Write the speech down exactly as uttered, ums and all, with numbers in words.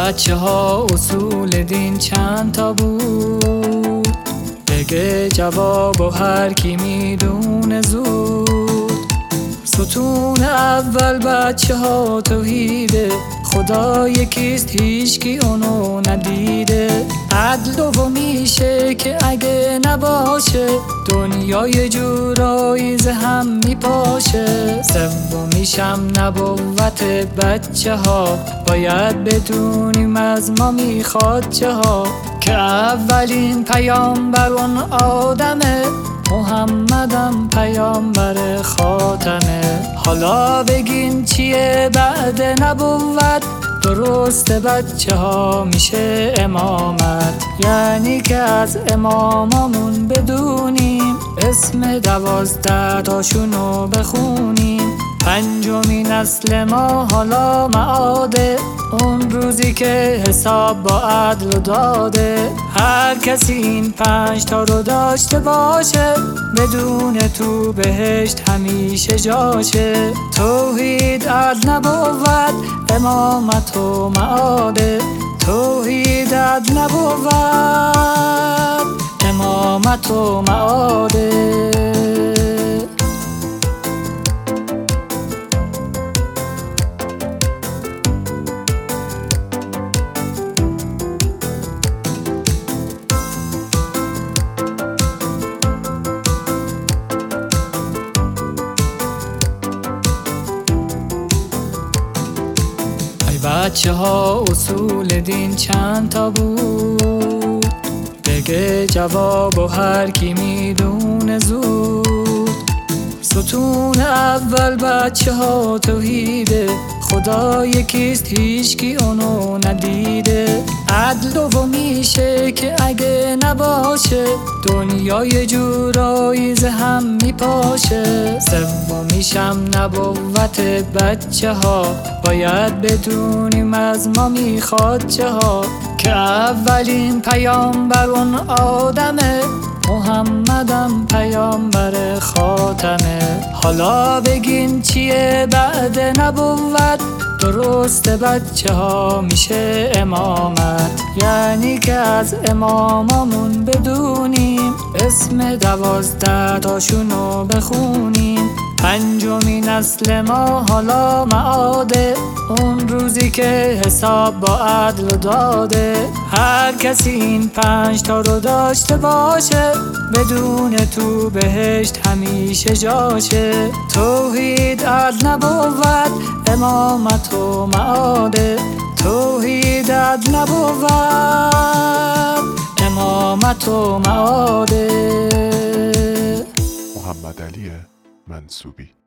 بچه ها اصول دین چند تا بود؟ بگه جواب و هر کی میدونه زود. ستون اول بچه ها توحیده، خدا یکیست هیچ کی اونو ندیده. عدل و میشه که اگه نباشه دنیا یه جورایی ز هم میپاشه. سومیشم نبوت بچه ها، باید بدونیم از ما میخواد چه ها. که اولین پیامبر اون آدمه، محمدم پیامبر خاتمه. حالا بگین چیه بعد نبوت؟ درسته بچه ها میشه امامت، یعنی که از امامامون بدونیم اسم دوازده تاشونو بخونیم. پنجمین نسل ما حالا معاده، اون روزی که حساب با عدل داده. هر کسی این پنج تا رو داشته باشه بدون تو بهشت همیشه جاشه. توحید، عدل، نبوت، امامت و معاده. توحید، عدل، نبوت، امامت و معاده. بچه ها اصول دین چند تا بود؟ بگه جواب و هر کی میدونه زود. ستون اول بچه ها توحیده، خدا یکیست هیچ کی اونو ندیده. عدل و میشه که اگه نباشه دنیا یه جورایی ز هم میپاشه. سومیشم نبوت بچه ها، باید بدونیم از ما میخواد چه ها. که اولین پیامبر اون آدمه، محمدم پیامبر خاتمه. حالا بگین چیه بعد نبوت؟ درسته بچه ها میشه امامت، یعنی که از امامامون بدونیم اسم دوازده تاشونو بخونیم. پنجمین نسل ما حالا معاده، اون روزی که حساب با عدل داده. هر کسی این پنج تا رو داشته باشه بدون تو بهشت همیشه جاشه. توحید، عدل، نبوت، امامت و معاده. توحید، عدل، نبوت، امامت و معاده. محمد علی منصوبی.